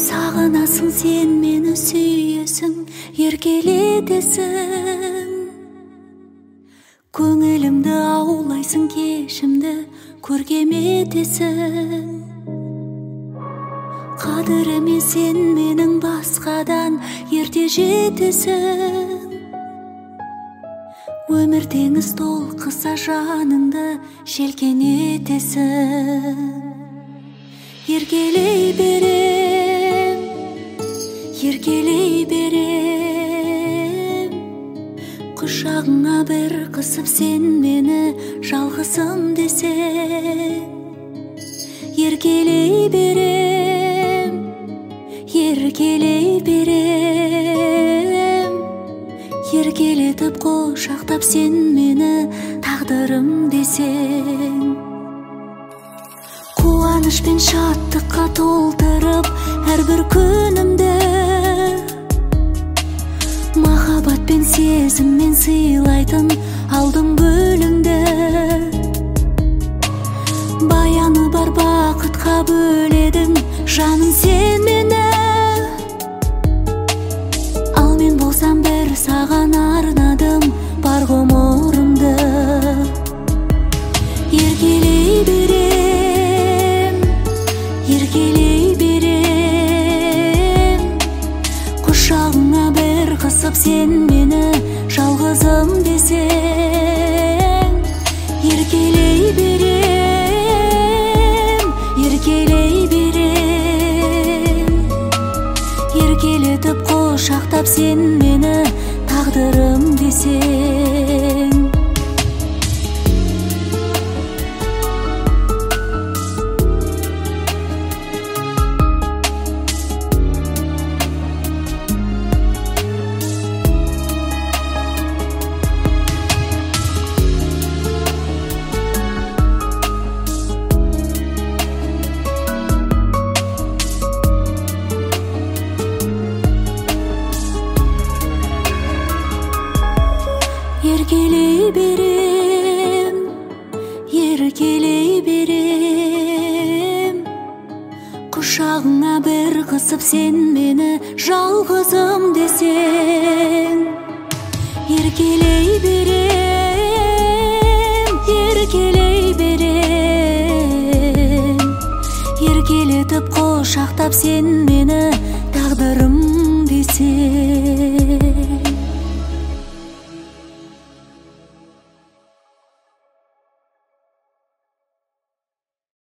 Сағынасың сен мені, сүйесің, еркелетесің. Көңілімді аулайсың, кешімді көркем етесің. Қадіріме сен менің басқадан ерте жетесің. Өмір теңіз толқыса жаныңды желкен етесің. Еркелей берем, еркелей берем. Құшағыңа бір қысып сен мені жалғызым десең. Еркелей берем, еркелей берем. Еркелетіп құшақтап сен мені тағдырым десең. Қуаныш пен шаттыққа толтырып әрбір күнімді, махаббат пен сезіммен сыйлайтын алдым гүліңді. Баяны бар бақытқа бөледің жаным сен мені. Ал мен болсам бір саған арнадым бар ғұмырымды. Еркелей берем, еркелей берем. Құшағыңа бір қысып сен мені жалғызым десең. Еркелей берем, еркелей берем. Еркелетіп құшақтап сен мені тағдырым десең. Еркелей берем, еркелей берем. Құшағыңа бір қысып сен мені жалғызым десең. Еркелей берем, еркелей берем. Еркелетіп құшақтап сен мені